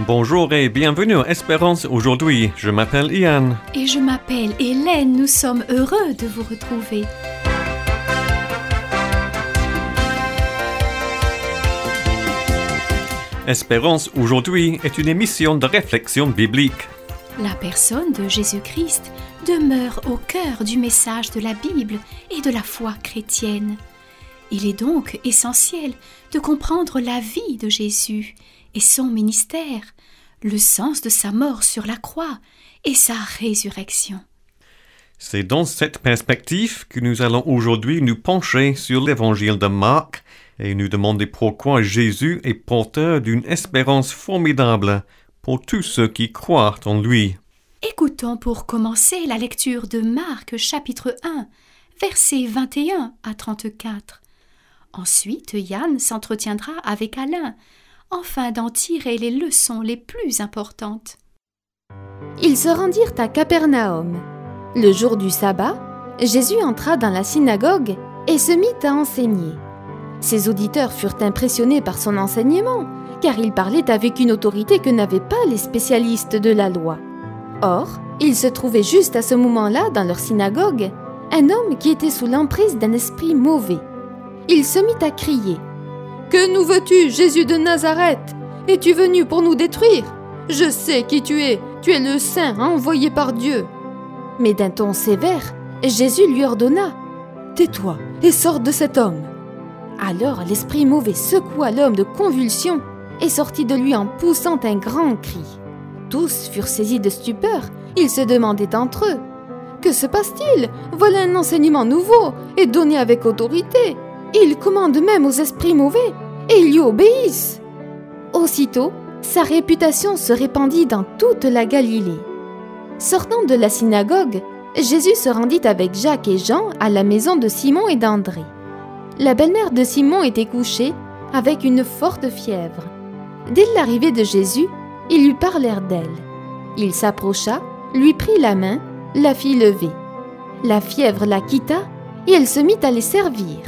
Bonjour et bienvenue à Espérance aujourd'hui. Je m'appelle Ian. Et je m'appelle Hélène. Nous sommes heureux de vous retrouver. Espérance aujourd'hui est une émission de réflexion biblique. La personne de Jésus-Christ demeure au cœur du message de la Bible et de la foi chrétienne. Il est donc essentiel de comprendre la vie de Jésus et son ministère, le sens de sa mort sur la croix et sa résurrection. C'est dans cette perspective que nous allons aujourd'hui nous pencher sur l'évangile de Marc et nous demander pourquoi Jésus est porteur d'une espérance formidable pour tous ceux qui croient en lui. Écoutons pour commencer la lecture de Marc chapitre 1, versets 21 à 34. Ensuite, Yann s'entretiendra avec Alain, afin d'en tirer les leçons les plus importantes. Ils se rendirent à Capernaum. Le jour du sabbat, Jésus entra dans la synagogue et se mit à enseigner. Ses auditeurs furent impressionnés par son enseignement, car il parlait avec une autorité que n'avaient pas les spécialistes de la loi. Or, il se trouvait juste à ce moment-là, dans leur synagogue, un homme qui était sous l'emprise d'un esprit mauvais. Il se mit à crier « Que nous veux-tu, Jésus de Nazareth? Es-tu venu pour nous détruire? Je sais qui tu es le Saint envoyé par Dieu. » Mais d'un ton sévère, Jésus lui ordonna « Tais-toi et sors de cet homme. » Alors l'esprit mauvais secoua l'homme de convulsions et sortit de lui en poussant un grand cri. Tous furent saisis de stupeur, ils se demandaient entre eux « Que se passe-t-il? Voilà un enseignement nouveau et donné avec autorité. Il commande même aux esprits mauvais et ils lui obéissent. » Aussitôt, sa réputation se répandit dans toute la Galilée. Sortant de la synagogue, Jésus se rendit avec Jacques et Jean à la maison de Simon et d'André. La belle-mère de Simon était couchée avec une forte fièvre. Dès l'arrivée de Jésus, ils lui parlèrent d'elle. Il s'approcha, lui prit la main, la fit lever. La fièvre la quitta et elle se mit à les servir.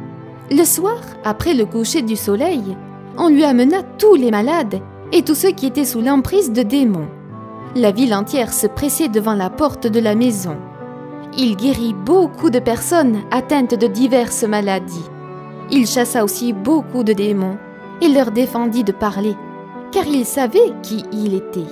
Le soir, après le coucher du soleil, on lui amena tous les malades et tous ceux qui étaient sous l'emprise de démons. La ville entière se pressait devant la porte de la maison. Il guérit beaucoup de personnes atteintes de diverses maladies. Il chassa aussi beaucoup de démons et leur défendit de parler, car il savait qui il était.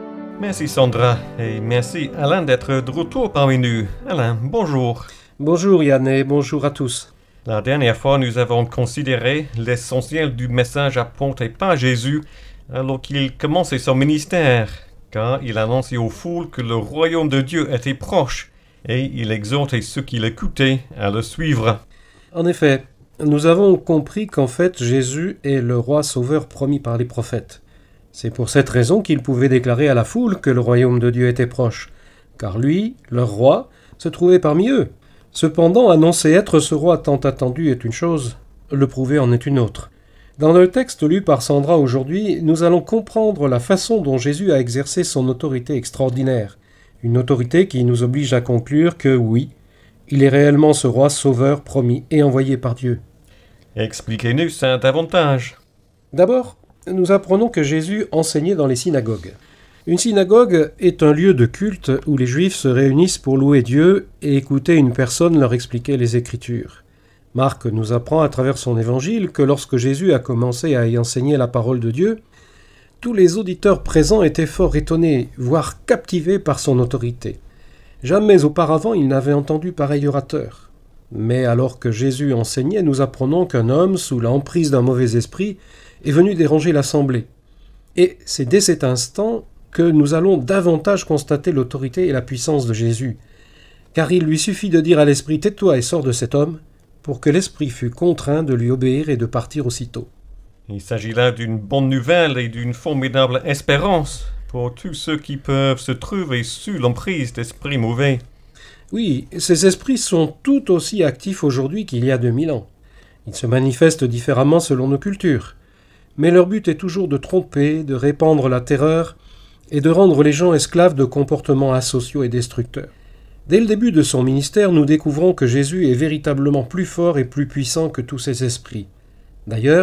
Merci Sandra et merci Alain d'être de retour parmi nous. Alain, bonjour. Bonjour Yann et bonjour à tous. La dernière fois, nous avons considéré l'essentiel du message apporté par Jésus alors qu'il commençait son ministère, car il annonçait aux foules que le royaume de Dieu était proche et il exhortait ceux qui l'écoutaient à le suivre. En effet, nous avons compris qu'en fait Jésus est le roi sauveur promis par les prophètes. C'est pour cette raison qu'il pouvait déclarer à la foule que le royaume de Dieu était proche, car lui, leur roi, se trouvait parmi eux. Cependant, annoncer être ce roi tant attendu est une chose, le prouver en est une autre. Dans le texte lu par Sandra aujourd'hui, nous allons comprendre la façon dont Jésus a exercé son autorité extraordinaire, une autorité qui nous oblige à conclure que oui, il est réellement ce roi sauveur promis et envoyé par Dieu. Expliquez-nous ça davantage. D'abord, nous apprenons que Jésus enseignait dans les synagogues. Une synagogue est un lieu de culte où les Juifs se réunissent pour louer Dieu et écouter une personne leur expliquer les Écritures. Marc nous apprend à travers son évangile que lorsque Jésus a commencé à y enseigner la parole de Dieu, tous les auditeurs présents étaient fort étonnés, voire captivés par son autorité. Jamais auparavant ils n'avaient entendu pareil orateur. Mais alors que Jésus enseignait, nous apprenons qu'un homme, sous l'emprise d'un mauvais esprit, est venu déranger l'assemblée. Et c'est dès cet instant que nous allons davantage constater l'autorité et la puissance de Jésus. Car il lui suffit de dire à l'esprit « Tais-toi et sors de cet homme » pour que l'esprit fût contraint de lui obéir et de partir aussitôt. Il s'agit là d'une bonne nouvelle et d'une formidable espérance pour tous ceux qui peuvent se trouver sous l'emprise d'esprits mauvais. Oui, ces esprits sont tout aussi actifs aujourd'hui qu'il y a 2000 ans. Ils se manifestent différemment selon nos cultures. Mais leur but est toujours de tromper, de répandre la terreur et de rendre les gens esclaves de comportements asociaux et destructeurs. Dès le début de son ministère, nous découvrons que Jésus est véritablement plus fort et plus puissant que tous ces esprits. D'ailleurs,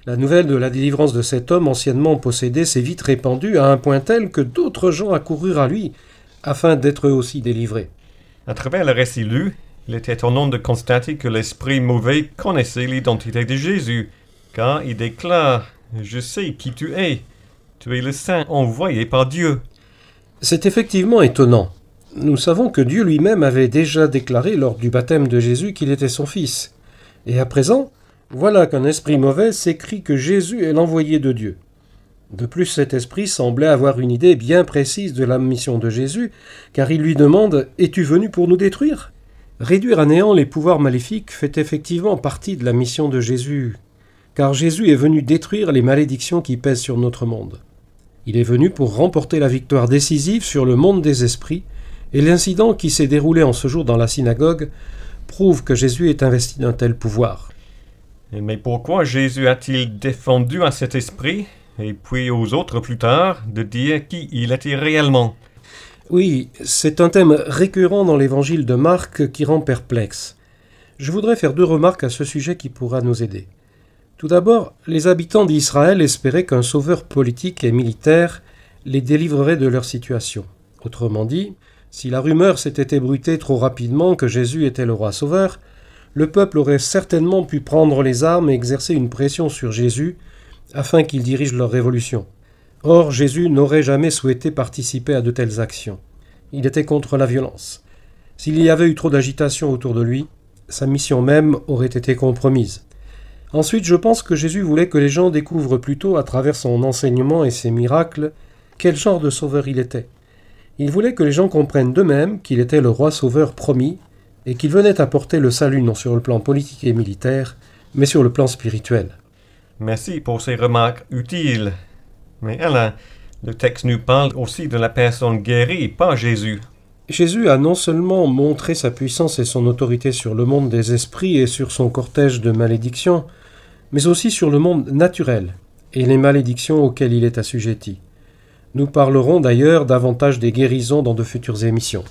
La nouvelle de la délivrance de cet homme anciennement possédé s'est vite répandue à un point tel que d'autres gens accoururent à lui afin d'être eux aussi délivrés. À travers le récit lu, il était étonnant de constater que l'esprit mauvais connaissait l'identité de Jésus, car il déclare « Je sais qui tu es le Saint envoyé par Dieu ». C'est effectivement étonnant. Nous savons que Dieu lui-même avait déjà déclaré lors du baptême de Jésus qu'il était son Fils. Et à présent, voilà qu'un esprit mauvais s'écrie que Jésus est l'envoyé de Dieu. De plus, cet esprit semblait avoir une idée bien précise de la mission de Jésus, car il lui demande « Es-tu venu pour nous détruire ?» Réduire à néant les pouvoirs maléfiques fait effectivement partie de la mission de Jésus, car Jésus est venu détruire les malédictions qui pèsent sur notre monde. Il est venu pour remporter la victoire décisive sur le monde des esprits, et l'incident qui s'est déroulé en ce jour dans la synagogue prouve que Jésus est investi d'un tel pouvoir. Mais pourquoi Jésus a-t-il défendu à cet esprit, et puis aux autres plus tard, de dire qui il était réellement ? Oui, c'est un thème récurrent dans l'évangile de Marc qui rend perplexe. Je voudrais faire 2 remarques à ce sujet qui pourra nous aider. Tout d'abord, les habitants d'Israël espéraient qu'un sauveur politique et militaire les délivrerait de leur situation. Autrement dit, si la rumeur s'était ébruitée trop rapidement que Jésus était le roi sauveur, le peuple aurait certainement pu prendre les armes et exercer une pression sur Jésus afin qu'il dirige leur révolution. Or, Jésus n'aurait jamais souhaité participer à de telles actions. Il était contre la violence. S'il y avait eu trop d'agitation autour de lui, sa mission même aurait été compromise. Ensuite, je pense que Jésus voulait que les gens découvrent plutôt, à travers son enseignement et ses miracles, quel genre de sauveur il était. Il voulait que les gens comprennent d'eux-mêmes qu'il était le roi sauveur promis et qu'il venait apporter le salut non sur le plan politique et militaire, mais sur le plan spirituel. Merci pour ces remarques utiles. Mais Alain, le texte nous parle aussi de la personne guérie par Jésus. Jésus a non seulement montré sa puissance et son autorité sur le monde des esprits et sur son cortège de malédictions, mais aussi sur le monde naturel et les malédictions auxquelles il est assujetti. Nous parlerons d'ailleurs davantage des guérisons dans de futures émissions.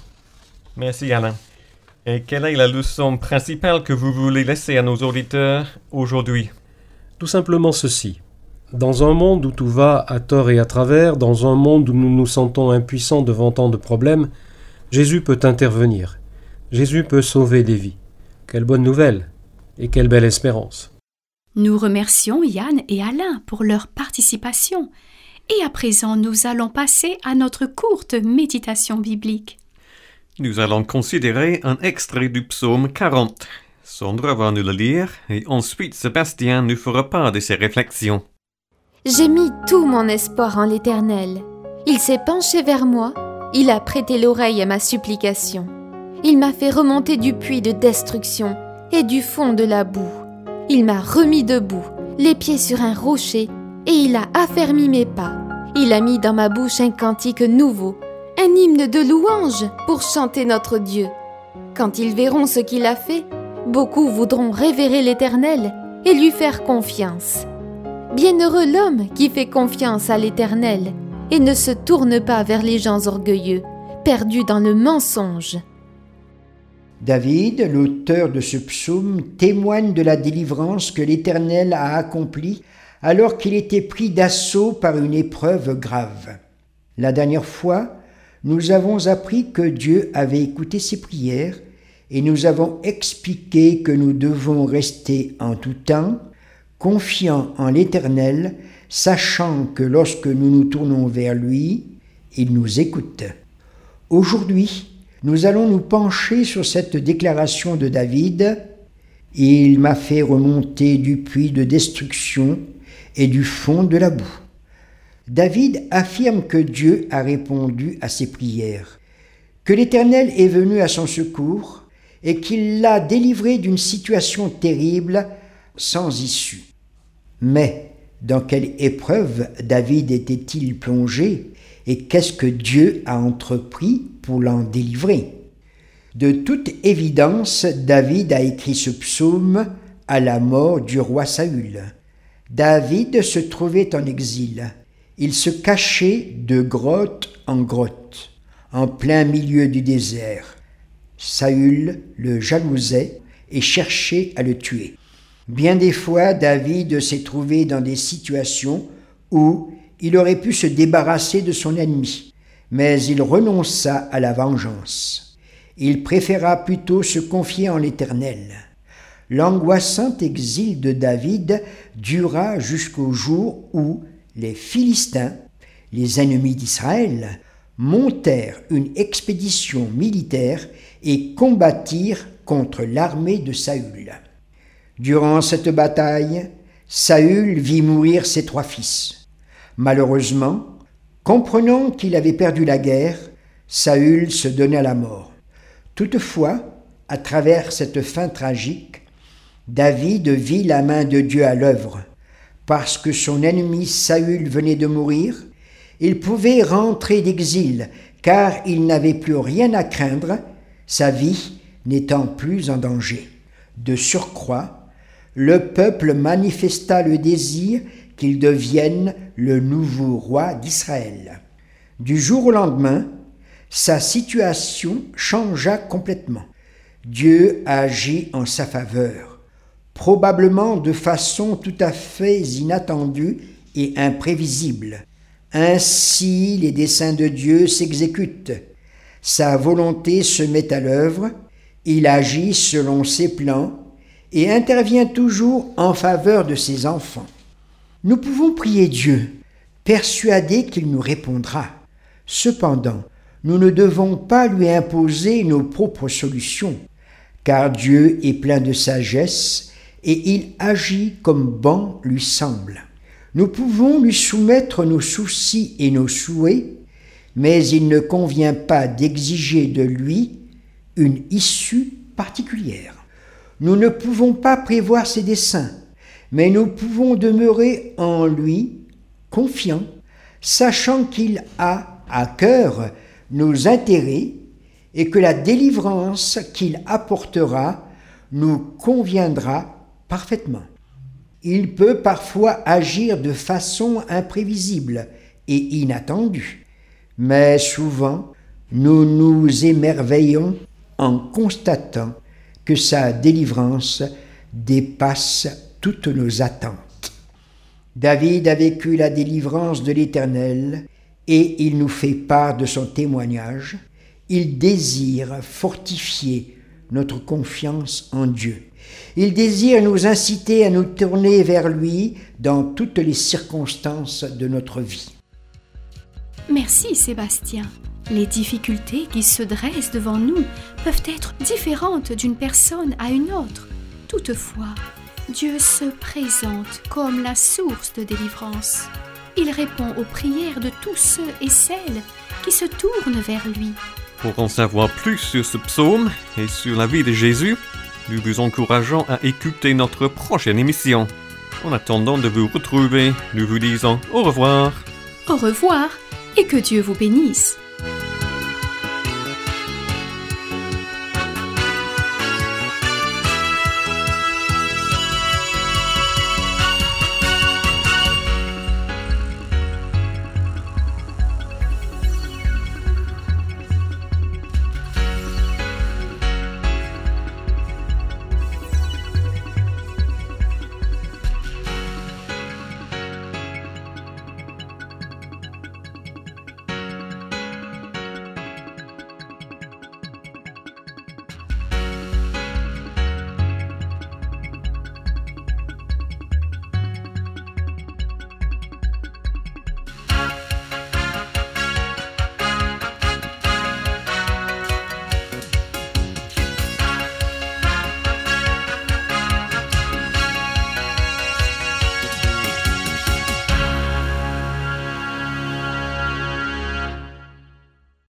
Merci Alain. Et quelle est la leçon principale que vous voulez laisser à nos auditeurs aujourd'hui ? Tout simplement ceci. Dans un monde où tout va à tort et à travers, dans un monde où nous nous sentons impuissants devant tant de problèmes, Jésus peut intervenir. Jésus peut sauver des vies. Quelle bonne nouvelle et quelle belle espérance. Nous remercions Yann et Alain pour leur participation. Et à présent, nous allons passer à notre courte méditation biblique. Nous allons considérer un extrait du psaume 40. Sandra va nous le lire et ensuite Sébastien nous fera part de ses réflexions. J'ai mis tout mon espoir en l'Éternel. Il s'est penché vers moi, il a prêté l'oreille à ma supplication. Il m'a fait remonter du puits de destruction et du fond de la boue. Il m'a remis debout, les pieds sur un rocher, et il a affermi mes pas. Il a mis dans ma bouche un cantique nouveau, un hymne de louange pour chanter notre Dieu. Quand ils verront ce qu'il a fait, beaucoup voudront révérer l'Éternel et lui faire confiance. Bienheureux l'homme qui fait confiance à l'Éternel et ne se tourne pas vers les gens orgueilleux, perdus dans le mensonge. David, l'auteur de ce psaume, témoigne de la délivrance que l'Éternel a accomplie alors qu'il était pris d'assaut par une épreuve grave. La dernière fois, nous avons appris que Dieu avait écouté ses prières et nous avons expliqué que nous devons rester en tout temps confiants en l'Éternel, sachant que lorsque nous nous tournons vers lui, il nous écoute. Aujourd'hui, nous allons nous pencher sur cette déclaration de David. « Il m'a fait remonter du puits de destruction et du fond de la boue. » David affirme que Dieu a répondu à ses prières, que l'Éternel est venu à son secours et qu'il l'a délivré d'une situation terrible sans issue. Mais dans quelle épreuve David était-il plongé et qu'est-ce que Dieu a entrepris pour l'en délivrer ? De toute évidence, David a écrit ce psaume à la mort du roi Saül. David se trouvait en exil. Il se cachait de grotte en grotte, en plein milieu du désert. Saül le jalousait et cherchait à le tuer. Bien des fois, David s'est trouvé dans des situations où il aurait pu se débarrasser de son ennemi, mais il renonça à la vengeance. Il préféra plutôt se confier en l'Éternel. L'angoissant exil de David dura jusqu'au jour où les Philistins, les ennemis d'Israël, montèrent une expédition militaire et combattirent contre l'armée de Saül. Durant cette bataille, Saül vit mourir ses 3 fils. Malheureusement, comprenant qu'il avait perdu la guerre, Saül se donnait à la mort. Toutefois, à travers cette fin tragique, David vit la main de Dieu à l'œuvre. Parce que son ennemi Saül venait de mourir, il pouvait rentrer d'exil, car il n'avait plus rien à craindre, sa vie n'étant plus en danger. De surcroît, le peuple manifesta le désir qu'il devienne le nouveau roi d'Israël. Du jour au lendemain, sa situation changea complètement. Dieu agit en sa faveur, probablement de façon tout à fait inattendue et imprévisible. Ainsi, les desseins de Dieu s'exécutent. Sa volonté se met à l'œuvre, il agit selon ses plans et intervient toujours en faveur de ses enfants. Nous pouvons prier Dieu, persuadés qu'il nous répondra. Cependant, nous ne devons pas lui imposer nos propres solutions, car Dieu est plein de sagesse et il agit comme bon lui semble. Nous pouvons lui soumettre nos soucis et nos souhaits, mais il ne convient pas d'exiger de lui une issue particulière. Nous ne pouvons pas prévoir ses desseins, mais nous pouvons demeurer en lui confiants, sachant qu'il a à cœur nos intérêts et que la délivrance qu'il apportera nous conviendra parfaitement. Il peut parfois agir de façon imprévisible et inattendue, mais souvent nous nous émerveillons en constatant que sa délivrance dépasse toutes nos attentes. David a vécu la délivrance de l'Éternel et il nous fait part de son témoignage. Il désire fortifier notre confiance en Dieu. Il désire nous inciter à nous tourner vers lui dans toutes les circonstances de notre vie. Merci Sébastien. Les difficultés qui se dressent devant nous peuvent être différentes d'une personne à une autre. Toutefois, Dieu se présente comme la source de délivrance. Il répond aux prières de tous ceux et celles qui se tournent vers lui. Pour en savoir plus sur ce psaume et sur la vie de Jésus, nous vous encourageons à écouter notre prochaine émission. En attendant de vous retrouver, nous vous disons au revoir. Au revoir et que Dieu vous bénisse.